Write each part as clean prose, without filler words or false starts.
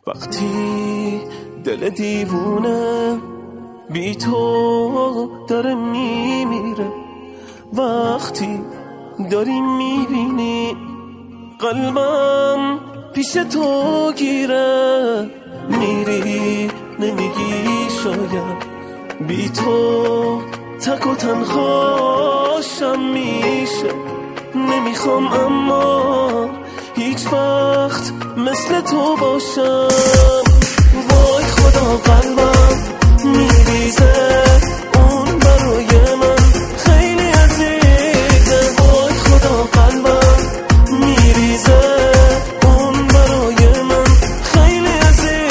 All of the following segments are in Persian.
وقتی دل دیوونه بی تو داره میمیره، وقتی داری میبینی قلبم پیش تو گیره، میری نمیگی شاید بی تو تک و تنهاشم میشه. نمیخوام اما هیچ وقت مثل تو باشم. وای خدا قلبم میریزه، اون برای من خیلی عزیزه. وای خدا قلبم میریزه، اون برای من خیلی عزیزه.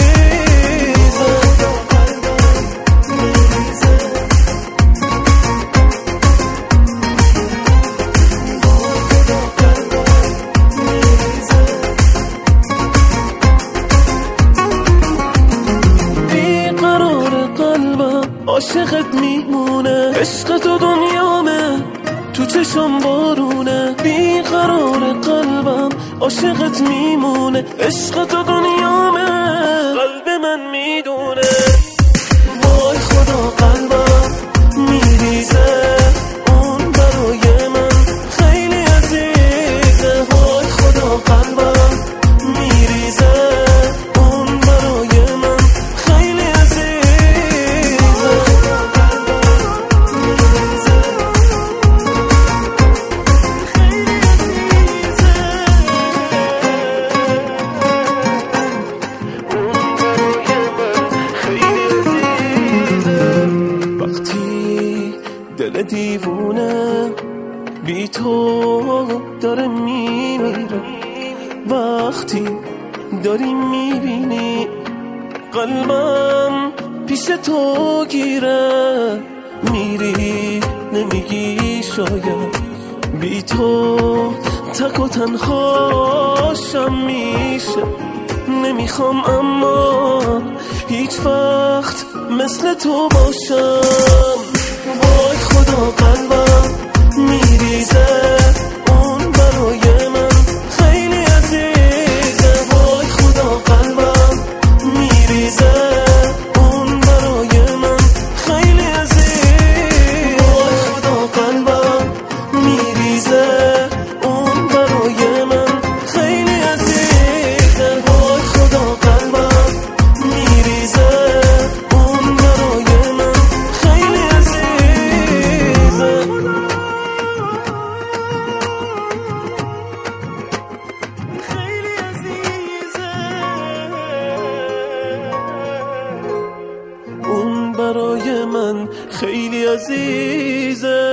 عاشقت میمونه، عشق تو دنیامه، تو چشم بارونه. بیقرار قلبم عاشقت میمونه، عشق تو دنیامه، قلب من میدونه. وای خدا قلبم میریزه، اون برای من خیلی عزیزه. وای خدا قلبم میریزه، اون برای من خیلی عزیزه. دل دیوونه بی تو داره میمیره، وقتی داری میبینی قلبم پیش تو گیره، میری نمیگی شاید بی تو تک و تنهاشم میشه. نمیخوام اما هیچ وقت مثل تو باشم. وای خدا قلبم میریزه، اون برای من خیلی عزیزه. وای خدا قلبم میریزه، اون برای من خیلی عزیزه. وای خدا قلبم میریزه، اون برای من خیلی عزیزه. وای خدا قلبم میریزه، اون برای من خیلی عزیزه. اون برای من خیلی عزیزه.